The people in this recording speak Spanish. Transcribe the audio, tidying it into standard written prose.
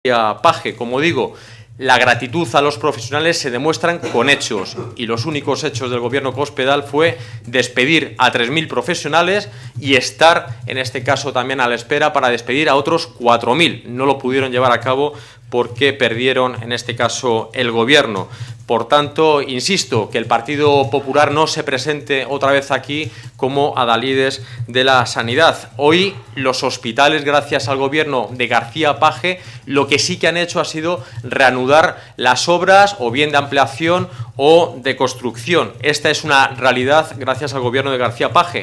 Paje, como digo, la gratitud a los profesionales se demuestran con hechos y los únicos hechos del gobierno Cospedal fue despedir a 3.000 profesionales y estar, en este caso, también a la espera para despedir a otros 4.000. No lo pudieron llevar a cabo porque perdieron, en este caso, el gobierno. Por tanto, insisto, que el Partido Popular no se presente otra vez aquí como adalides de la sanidad. Hoy los hospitales, gracias al gobierno de García Paje, lo que sí que han hecho ha sido reanudar las obras o bien de ampliación o de construcción. Esta es una realidad gracias al gobierno de García Paje.